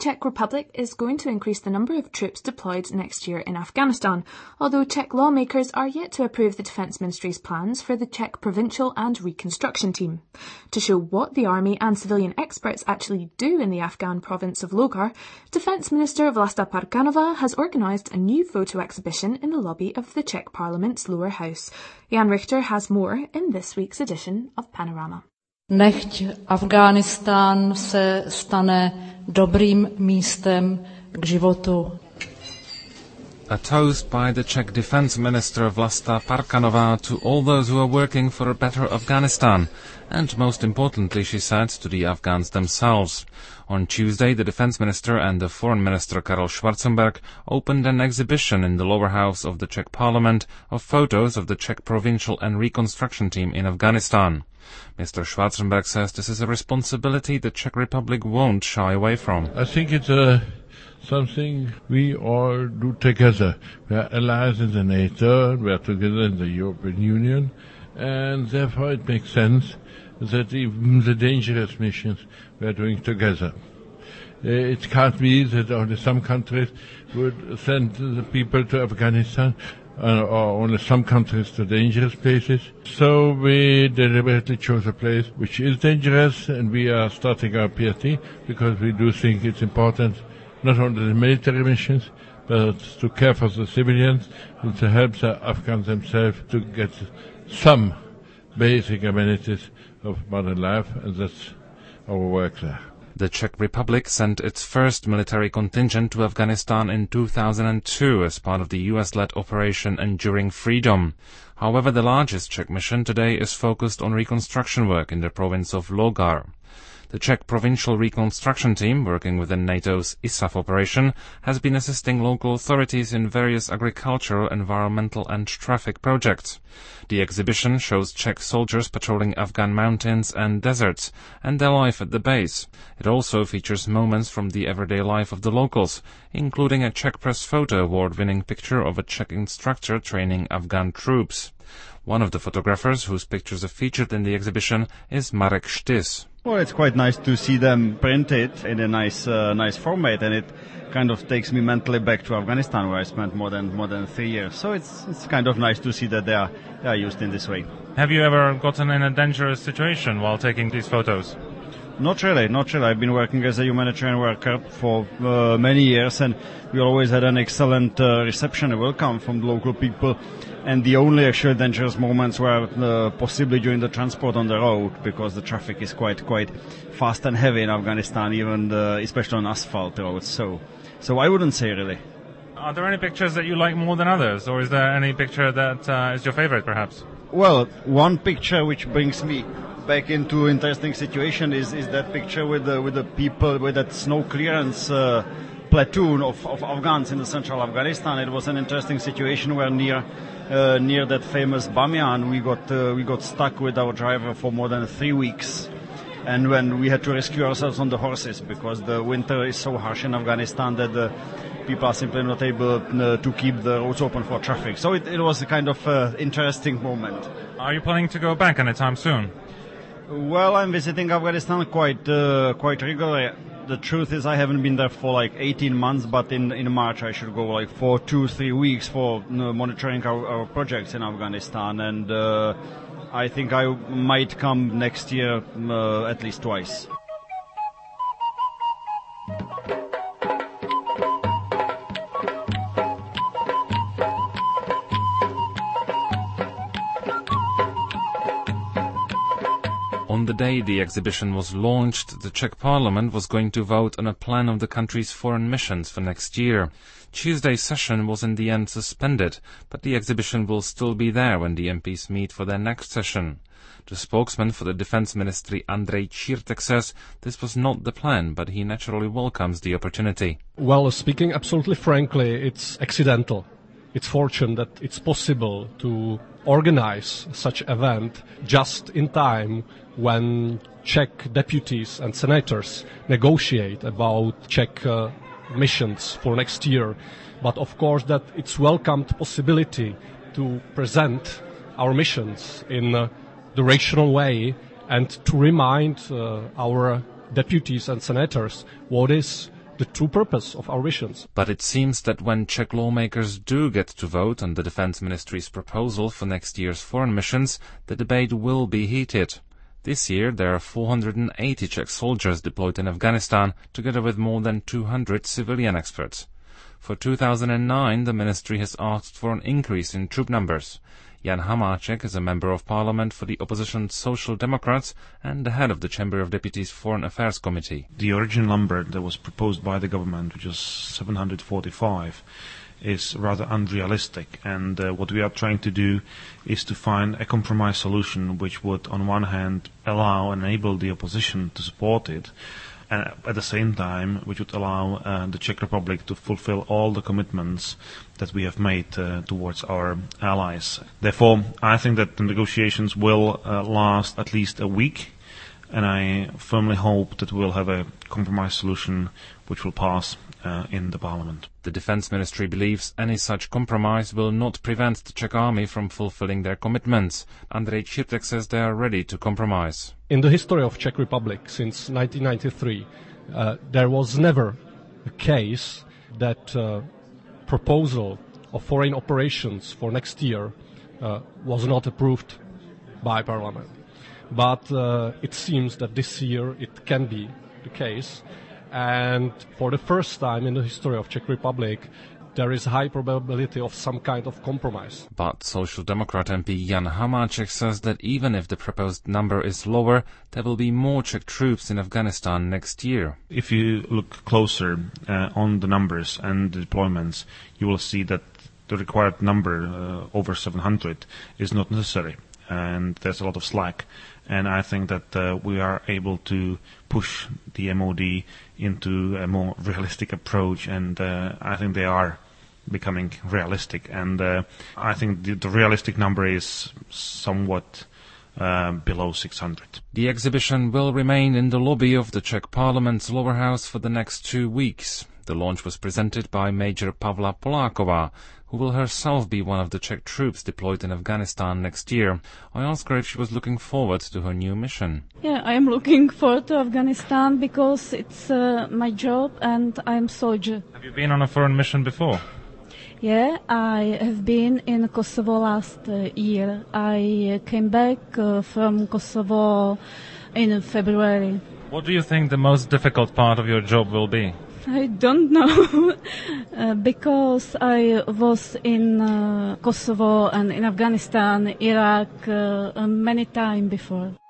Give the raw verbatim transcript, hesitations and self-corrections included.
Czech Republic is going to increase the number of troops deployed next year in Afghanistan, although Czech lawmakers are yet to approve the Defence Ministry's plans for the Czech Provincial and Reconstruction Team. To show what the army and civilian experts actually do in the Afghan province of Logar, Defence Minister Vlasta Parkanova has organised a new photo exhibition in the lobby of the Czech Parliament's lower house. Jan Richter has more in this week's edition of Panorama. Nechť Afghánistán se stane dobrým místem k životu. A toast by the Czech Defence Minister Vlasta Parkanova to all those who are working for a better Afghanistan, and most importantly, she said, to the Afghans themselves. On Tuesday, the Defence Minister and the Foreign Minister Karel Schwarzenberg opened an exhibition in the lower house of the Czech Parliament of photos of the Czech Provincial and Reconstruction Team in Afghanistan. Mister Schwarzenberg says this is a responsibility the Czech Republic won't shy away from. I think it's a something we all do together. We are allies in the NATO, we are together in the European Union, and therefore it makes sense that even the dangerous missions we are doing together. Uh, it can't be that only some countries would send the people to Afghanistan, uh, or only some countries to dangerous places. So we deliberately chose a place which is dangerous, and we are starting our P R T because we do think it's important not only the military missions, but to care for the civilians and to help the Afghans themselves to get some basic amenities of modern life, and that's our work there. The Czech Republic sent its first military contingent to Afghanistan in two thousand two as part of the U S-led Operation Enduring Freedom. However, the largest Czech mission today is focused on reconstruction work in the province of Logar. The Czech Provincial Reconstruction Team, working within NATO's I S A F operation, has been assisting local authorities in various agricultural, environmental and traffic projects. The exhibition shows Czech soldiers patrolling Afghan mountains and deserts and their life at the base. It also features moments from the everyday life of the locals, including a Czech Press Photo Award-winning picture of a Czech instructor training Afghan troops. One of the photographers whose pictures are featured in the exhibition is Marek Štys. Well, it's quite nice to see them printed in a nice, uh, nice format, and it kind of takes me mentally back to Afghanistan, where I spent more than more than three years. So it's it's kind of nice to see that they are they are used in this way. Have you ever gotten in a dangerous situation while taking these photos? Not really, not really. I've been working as a humanitarian worker for uh, many years, and we always had an excellent uh, reception and welcome from the local people. And the only actually dangerous moments were uh, possibly during the transport on the road, because the traffic is quite quite fast and heavy in Afghanistan, even the, especially on asphalt roads. So, so I wouldn't say really. Are there any pictures that you like more than others, or is there any picture that uh, is your favorite, perhaps? Well, one picture which brings me back into interesting situation is is that picture with the with the people with that snow clearance uh, platoon of, of Afghans in the central Afghanistan. It was an interesting situation where near uh, near that famous Bamiyan we got uh, we got stuck with our driver for more than three weeks, and when we had to rescue ourselves on the horses because the winter is so harsh in Afghanistan that the people are simply not able uh, to keep the roads open for traffic. So it, it was a kind of uh, interesting moment. Are you planning to go back anytime soon? Well, I'm visiting Afghanistan quite uh, quite regularly. The truth is I haven't been there for like eighteen months, but in, in March I should go like for two, three weeks for you know, monitoring our, our projects in Afghanistan, and uh, I think I might come next year uh, at least twice. On the day the exhibition was launched, the Czech Parliament was going to vote on a plan of the country's foreign missions for next year. Tuesday's session was in the end suspended, but the exhibition will still be there when the M Ps meet for their next session. The spokesman for the Defence Ministry, Andrej Čírtek, says this was not the plan, but he naturally welcomes the opportunity. Well, speaking absolutely frankly, it's accidental. It's fortunate that it's possible to organize such event just in time when Czech deputies and senators negotiate about Czech uh, missions for next year. But of course that it's welcomed possibility to present our missions in a the rational way and to remind uh, our deputies and senators what is the true purpose of our missions. But it seems that when Czech lawmakers do get to vote on the Defense Ministry's proposal for next year's foreign missions, the debate will be heated. This year there are four hundred eighty Czech soldiers deployed in Afghanistan, together with more than two hundred civilian experts. For two thousand nine, the ministry has asked for an increase in troop numbers. Jan Hamáček is a member of parliament for the opposition Social Democrats and the head of the Chamber of Deputies Foreign Affairs Committee. The original number that was proposed by the government, which was seven hundred forty-five, is rather unrealistic, and uh, what we are trying to do is to find a compromise solution which would on one hand allow and enable the opposition to support it, and at the same time which would allow uh, the Czech Republic to fulfill all the commitments that we have made uh, towards our allies. Therefore, I think that the negotiations will uh, last at least a week, and I firmly hope that we will have a compromise solution which will pass uh, in the parliament. The Defense Ministry believes any such compromise will not prevent the Czech army from fulfilling their commitments. Andrej Čirtek says they are ready to compromise. In the history of Czech Republic since nineteen ninety-three, uh, there was never a case that uh, proposal of foreign operations for next year uh, was not approved by Parliament. But uh, it seems that this year it can be the case, and for the first time in the history of Czech Republic, there is a high probability of some kind of compromise. But Social Democrat M P Jan Hamáček says that even if the proposed number is lower, there will be more Czech troops in Afghanistan next year. If you look closer uh, on the numbers and the deployments, you will see that the required number, uh, over seven hundred, is not necessary, and there's a lot of slack. And I think that uh, we are able to push the M O D into a more realistic approach, and uh, I think they are becoming realistic. And uh, I think the, the realistic number is somewhat uh, below six hundred. The exhibition will remain in the lobby of the Czech Parliament's lower house for the next two weeks. The launch was presented by Major Pavla Poláková, who will herself be one of the Czech troops deployed in Afghanistan next year. I asked her if she was looking forward to her new mission. Yeah, I am looking forward to Afghanistan because it's uh, my job and I am soldier. Have you been on a foreign mission before? Yeah, I have been in Kosovo last uh, year. I uh, came back uh, from Kosovo in February. What do you think the most difficult part of your job will be? I don't know, uh, because I was in uh, Kosovo and in Afghanistan, Iraq uh, many times before.